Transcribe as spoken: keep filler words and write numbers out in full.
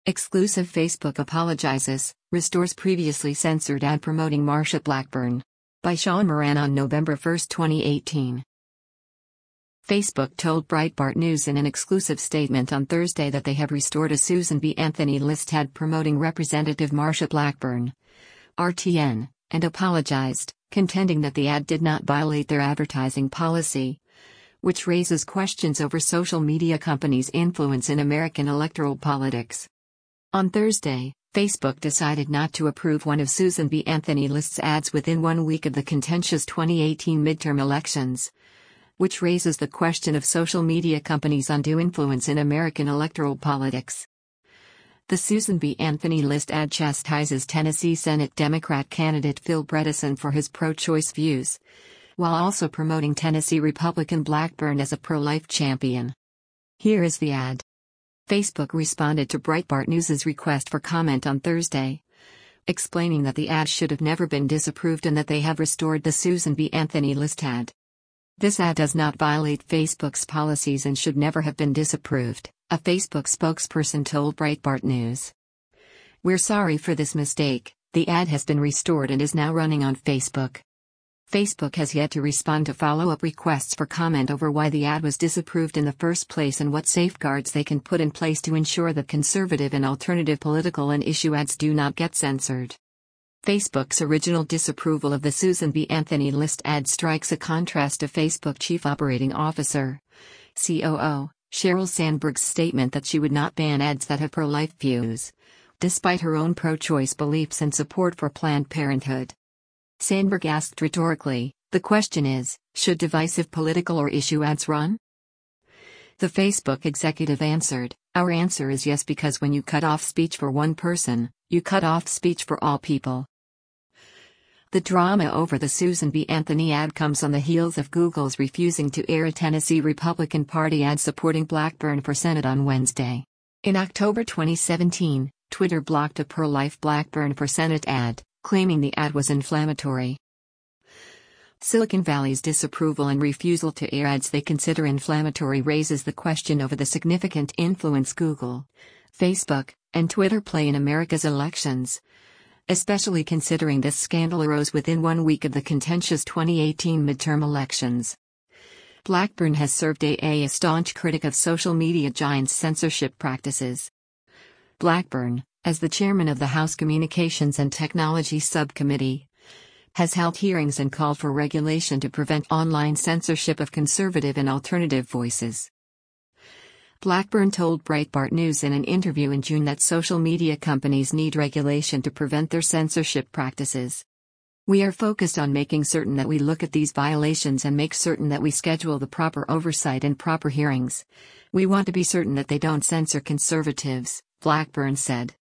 Exclusive: Facebook apologizes, restores previously censored ad promoting Marsha Blackburn. By Sean Moran on November first, twenty eighteen. Facebook told Breitbart News in an exclusive statement on Thursday that they have restored a Susan B. Anthony List ad promoting Representative Marsha Blackburn, R T N, and apologized, contending that the ad did not violate their advertising policy, which raises questions over social media companies' influence in American electoral politics. On Thursday, Facebook decided not to approve one of Susan B. Anthony List's ads within one week of the contentious twenty eighteen midterm elections, which raises the question of social media companies' undue influence in American electoral politics. The Susan B. Anthony List ad chastises Tennessee Senate Democrat candidate Phil Bredesen for his pro-choice views, while also promoting Tennessee Republican Blackburn as a pro-life champion. Here is the ad. Facebook responded to Breitbart News's request for comment on Thursday, explaining that the ad should have never been disapproved and that they have restored the Susan B. Anthony List ad. This ad does not violate Facebook's policies and should never have been disapproved, a Facebook spokesperson told Breitbart News. We're sorry for this mistake. The ad has been restored and is now running on Facebook. Facebook has yet to respond to follow-up requests for comment over why the ad was disapproved in the first place and what safeguards they can put in place to ensure that conservative and alternative political and issue ads do not get censored. Facebook's original disapproval of the Susan B. Anthony List ad strikes a contrast to Facebook Chief Operating Officer, C O O, Sheryl Sandberg's statement that she would not ban ads that have pro-life views, despite her own pro-choice beliefs and support for Planned Parenthood. Sandberg asked rhetorically, "The question is, should divisive political or issue ads run?" The Facebook executive answered, "Our answer is yes, because when you cut off speech for one person, you cut off speech for all people." The drama over the Susan B. Anthony ad comes on the heels of Google's refusing to air a Tennessee Republican Party ad supporting Blackburn for Senate on Wednesday. In October twenty seventeen, Twitter blocked a pro-life Blackburn for Senate ad, claiming the ad was inflammatory. Silicon Valley's disapproval and refusal to air ads they consider inflammatory raises the question over the significant influence Google, Facebook, and Twitter play in America's elections, especially considering this scandal arose within one week of the contentious twenty eighteen midterm elections. Blackburn has served as a staunch critic of social media giants' censorship practices. Blackburn, as the chairman of the House Communications and Technology Subcommittee, has held hearings and called for regulation to prevent online censorship of conservative and alternative voices. Blackburn told Breitbart News in an interview in June that social media companies need regulation to prevent their censorship practices. "We are focused on making certain that we look at these violations and make certain that we schedule the proper oversight and proper hearings. We want to be certain that they don't censor conservatives," Blackburn said.